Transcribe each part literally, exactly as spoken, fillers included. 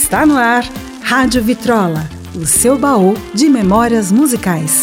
Está no ar, Rádio Vitrola, o seu baú de memórias musicais.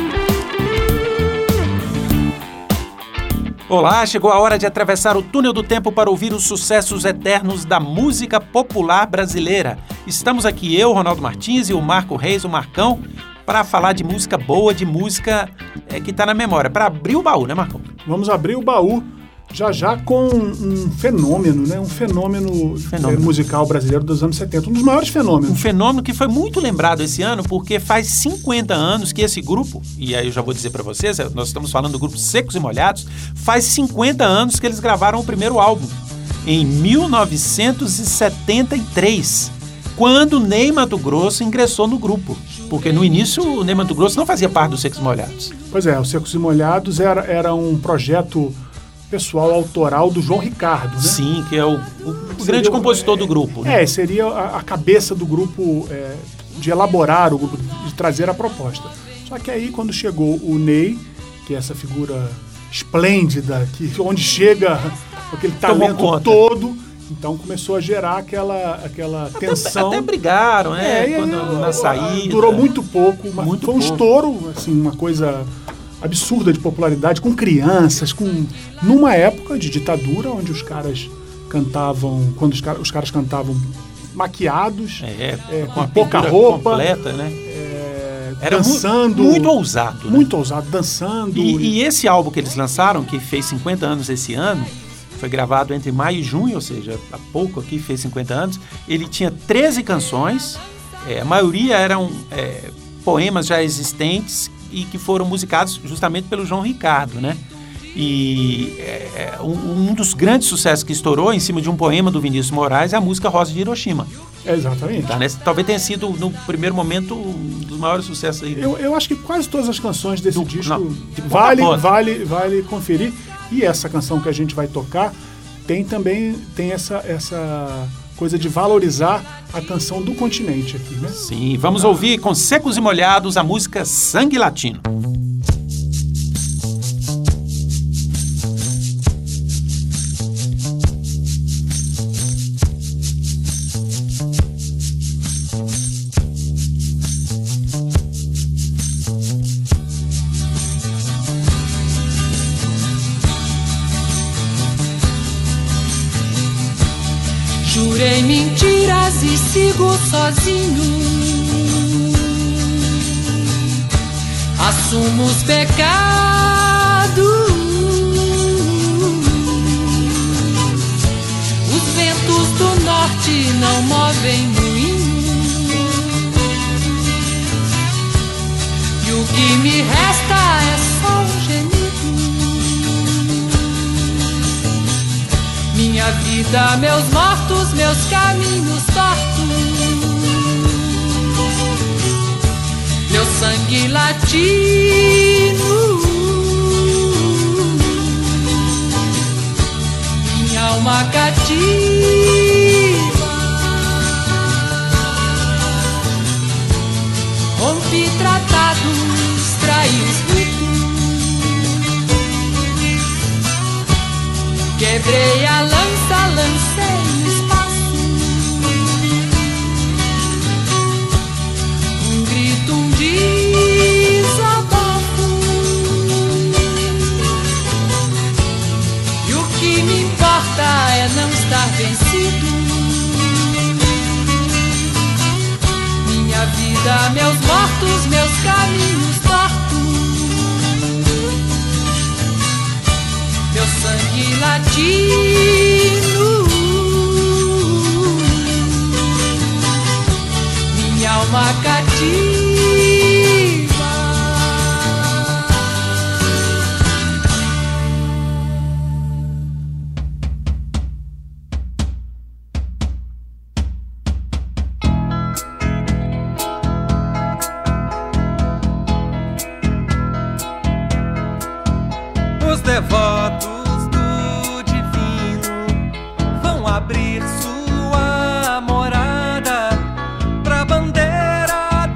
Olá, chegou a hora de atravessar o túnel do tempo para ouvir os sucessos eternos da música popular brasileira. Estamos aqui eu, Ronaldo Martins, e o Marco Reis, o Marcão, para falar de música boa, de música é, que está na memória, para abrir o baú, né, Marcão? Vamos abrir o baú já já com um fenômeno, né? Um fenômeno, fenômeno. É, musical brasileiro dos anos setenta, um dos maiores fenômenos. Um fenômeno que foi muito lembrado esse ano, porque faz cinquenta anos que esse grupo, e aí eu já vou dizer para vocês, nós estamos falando do grupo Secos e Molhados, faz cinquenta anos que eles gravaram o primeiro álbum, em mil novecentos e setenta e três, quando Ney Matogrosso ingressou no grupo, porque no início o Ney Matogrosso não fazia parte dos Secos e Molhados. Pois é, os Secos e Molhados era, era um projeto pessoal autoral do João Ricardo, né? Sim, que é o, o grande compositor é, do grupo. Né? É, seria a, a cabeça do grupo, é, de elaborar o grupo, de trazer a proposta. Só que aí, quando chegou o Ney, que é essa figura esplêndida, que onde chega aquele talento todo, então começou a gerar aquela, aquela até, tensão. Até brigaram, né? É, quando, aí, na saída. Durou muito pouco, mas muito foi um pouco. estouro, assim, uma coisa absurda de popularidade, com crianças, com numa época de ditadura, onde os caras cantavam, quando os, car- os caras cantavam maquiados, é, é, com, com a pouca roupa, completa, né? É, Era dançando, mu- muito ousado, né? muito ousado, dançando. E, e esse álbum que eles lançaram, que fez cinquenta anos esse ano, foi gravado entre maio e junho, ou seja, há pouco aqui fez cinquenta anos. Ele tinha treze canções, é, a maioria eram é, poemas já existentes e que foram musicados justamente pelo João Ricardo, né? E é, um, um dos grandes sucessos que estourou em cima de um poema do Vinícius Moraes é a música Rosa de Hiroshima. Exatamente. Tá, né? Talvez tenha sido, no primeiro momento, um dos maiores sucessos aí. Eu, eu acho que quase todas as canções desse do, disco não, de vale, ponta a ponta. vale, vale conferir. E essa canção que a gente vai tocar tem também tem essa, essa coisa de valorizar a canção do continente aqui, né? Sim, vamos ah. ouvir com Secos e Molhados a música Sangue Latino. Jurei mentiras e sigo sozinho. Assumo os pecados. Os ventos do norte não movem moinho. E o que me resta é só um gemido. Minha vida, meus mortos, meus caminhos tortos, meu sangue latino, minha alma cativa, rompi tratados, traí os ritos, quebrei a lança, lancei no espaço. Um grito, um desabafo. E o que me importa é não estar vencido. Minha vida, meus mortos, meus caminhos tortos, meu sangue latino, minha alma cativa. Os devotos do divino vão abrir sua morada pra bandeira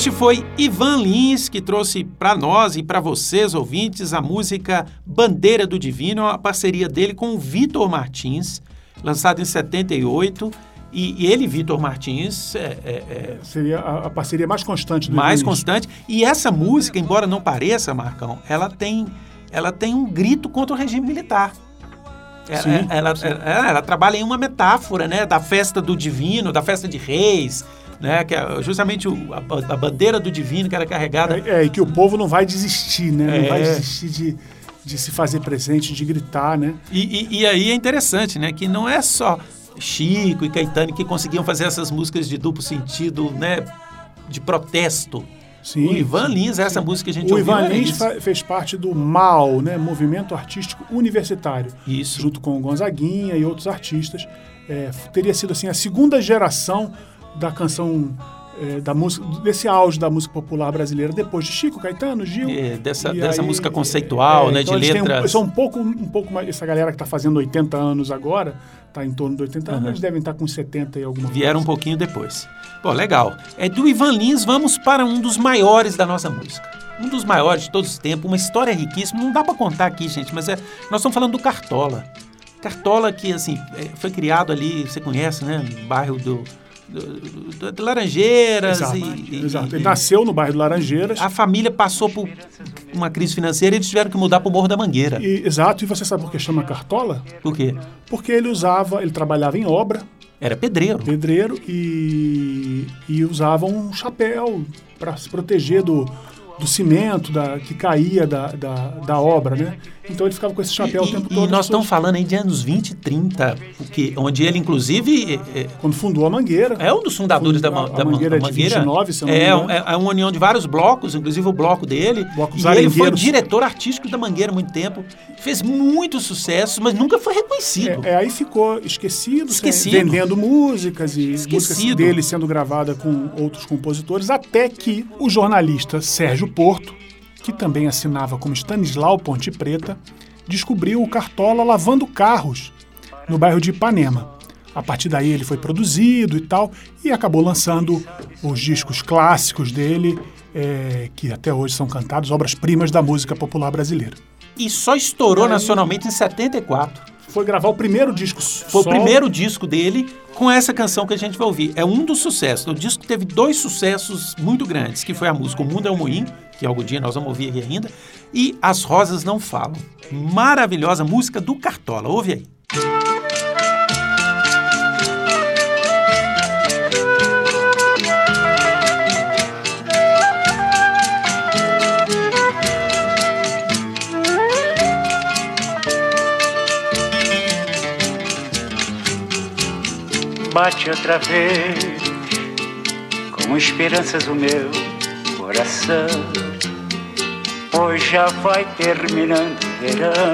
Este foi Ivan Lins, que trouxe para nós e para vocês, ouvintes, a música Bandeira do Divino, a parceria dele com o Vitor Martins, lançado em setenta e oito. E, e ele, Vitor Martins, é, é, é seria a, a parceria mais constante do mais Ivan Lins. constante. E essa música, embora não pareça, Marcão, ela tem, ela tem um grito contra o regime militar. Ela, Sim, ela, sim. ela, ela trabalha em uma metáfora, né, da festa do divino, da festa de reis, né, que é justamente o, a, a bandeira do divino que era carregada. É, é, e que o povo não vai desistir, né? Não É. vai desistir de, de se fazer presente, de gritar, né? E, e, e aí é interessante, né, que não é só Chico e Caetano que conseguiam fazer essas músicas de duplo sentido, né, de protesto. Sim, o Ivan sim, Lins, essa sim. música que a gente O ouviu, Ivan era Lins isso. fa- fez parte do M A U, né? Movimento Artístico Universitário. Isso. Junto com o Gonzaguinha e outros artistas. É, f- teria sido assim a segunda geração da canção, é, da música, desse auge da música popular brasileira, depois de Chico, Caetano, Gil. É, dessa, E dessa aí, música conceitual, é, né, então de eles têm um- letras. são um pouco, um pouco mais. Essa galera que está fazendo oitenta anos agora, está em torno de oitenta anos, Uhum. eles devem estar com setenta e alguma Vieram um coisa. pouquinho depois. Pô, legal. É do Ivan Lins, vamos para um dos maiores da nossa música. Um dos maiores de todos os tempos, uma história riquíssima. Não dá para contar aqui, gente, mas é, nós estamos falando do Cartola. Cartola que, assim, é, foi criado ali, você conhece, né, no bairro do, do, do- de Laranjeiras. Exato, e, e- exato. e- Ele nasceu no bairro do Laranjeiras. a família passou por uma crise financeira e eles tiveram que mudar para o Morro da Mangueira. E, exato, e você sabe por que chama Cartola? Por quê? Porque ele usava, ele trabalhava em obra, Era pedreiro. pedreiro, e, e usava um chapéu para se proteger do, do cimento da, que caía da, da, da obra, né? Então ele ficava com esse chapéu E, o tempo e todo. nós as estamos pessoas- falando aí de anos vinte e trinta, porque, onde ele, inclusive, é, Quando fundou a Mangueira. é um dos fundadores da, A- Ma- a da Ma- Mangueira da é de vinte e nove, se eu não me é, engano. é, é uma união de vários blocos, inclusive o bloco dele. Bloco dos e ele foi Arengueiros. diretor artístico da Mangueira há muito tempo. Fez muito sucesso, mas nunca foi reconhecido. É, é, aí ficou esquecido, Esquecido. sem- vendendo músicas e Esquecido. músicas dele sendo gravada com outros compositores, até que o jornalista Sérgio Porto, que também assinava como Stanislau Ponte Preta, descobriu o Cartola lavando carros no bairro de Ipanema. A partir daí ele foi produzido e tal, e acabou lançando os discos clássicos dele, é, que até hoje são cantados, obras-primas da música popular brasileira. E só estourou nacionalmente em setenta e quatro. Foi gravar o primeiro disco Foi o primeiro disco dele com essa canção que a gente vai ouvir. É um dos sucessos. O disco teve dois sucessos muito grandes, que foi a música O Mundo é um Moinho, que algum dia nós vamos ouvir aqui ainda, e As Rosas Não Falam. Maravilhosa música do Cartola. Ouve aí. Bate outra vez, com esperanças o meu coração, pois já vai terminando o verão.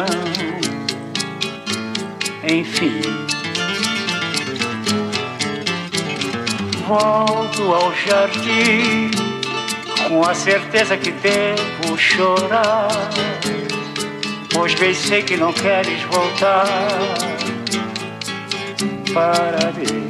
Enfim, volto ao jardim, com a certeza que devo chorar, pois bem sei que não queres voltar para mim.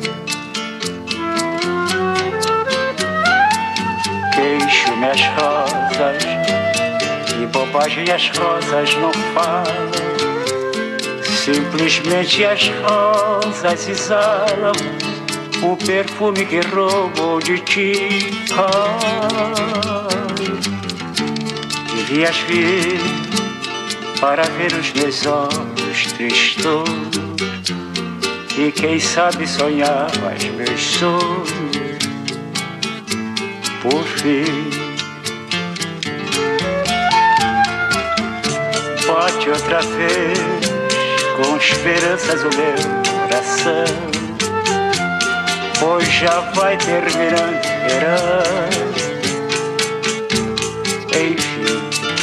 Queixo-me as rosas, que bobagem as rosas não falam. Simplesmente as rosas exalam o perfume que roubou de ti. Ah, devias vir para ver os meus olhos tristos e quem sabe sonhavas meus sonhos por fim. Bate outra vez com esperanças o meu coração, pois já vai terminando o verão. Enfim,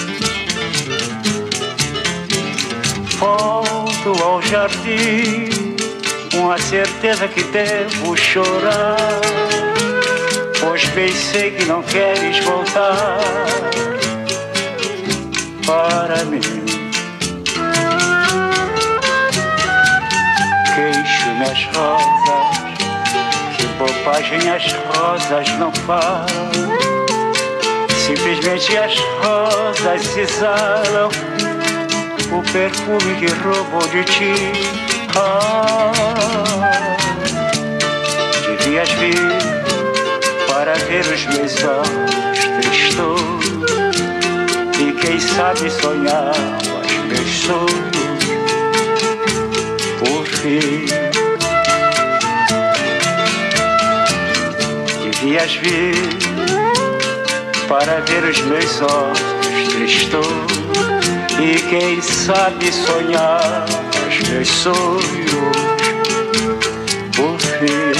volto ao jardim com a certeza que devo chorar, pois pensei que não queres voltar para mim. Queixo-me as rosas, que bobagem as rosas não falam. Simplesmente as rosas cisalam o perfume que roubou de ti. Ah, devias vir para ver os meus olhos tristos e quem sabe sonhar os meus sonhos por fim. Devias vir para ver os meus olhos tristos e quem sabe sonhar os meus sonhos por fim.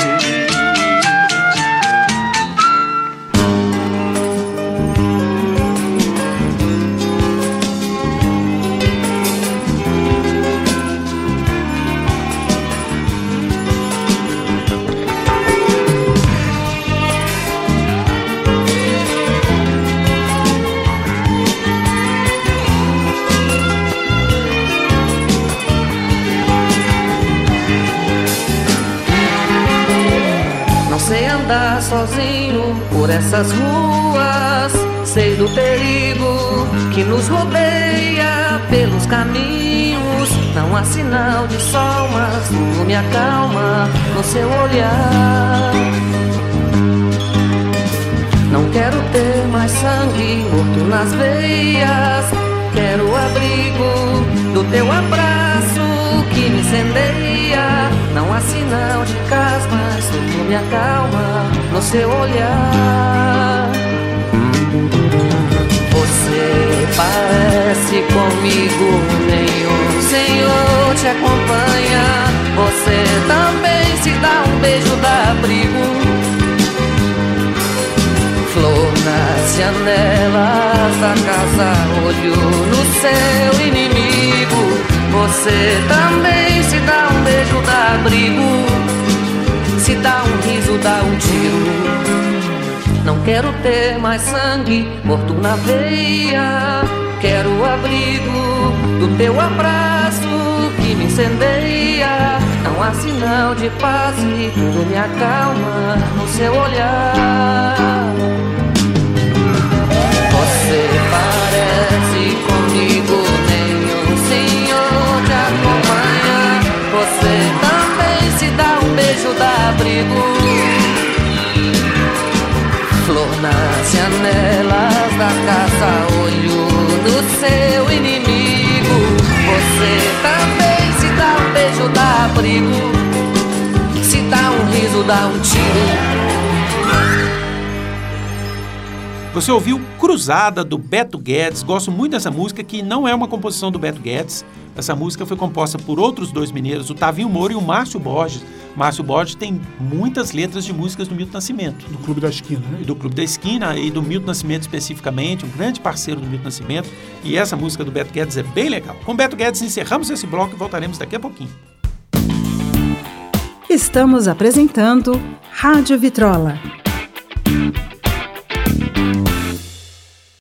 Andar sozinho por essas ruas, sei do perigo que nos rodeia pelos caminhos. Não há sinal de sol, mas tudo me acalma no seu olhar. Não quero ter mais sangue morto nas veias, quero o abrigo do teu abraço que me incendeia. Não há sinal de casa, mas tudo me acalma no seu olhar. Você parece comigo, nenhum senhor te acompanha. Você também se dá um beijo, dá abrigo. Flor nas janelas da casa, olho no seu inimigo. Você também se dá um beijo, dá abrigo. Se dá um riso, dá um tiro. Não quero ter mais sangue morto na veia, quero o abrigo do teu abraço que me incendeia. Não há sinal de paz e tudo me acalma no seu olhar. Você parece comigo, nenhum senhor te acompanha. Você também se dá um beijo, dá abrigo. Flor nas janelas da casa, olho no seu inimigo. Você também se dá um beijo, dá abrigo. Se dá um riso, dá um tiro. Você ouviu Cruzada, do Beto Guedes. Gosto muito dessa música, que não é uma composição do Beto Guedes. Essa música foi composta por outros dois mineiros, o Tavinho Moura e o Márcio Borges. Márcio Borges tem muitas letras de músicas do Milton Nascimento. Do Clube da Esquina, né? E do Clube da Esquina e do Milton Nascimento especificamente, um grande parceiro do Milton Nascimento. E essa música do Beto Guedes é bem legal. Com Beto Guedes encerramos esse bloco e voltaremos daqui a pouquinho. Estamos apresentando Rádio Vitrola.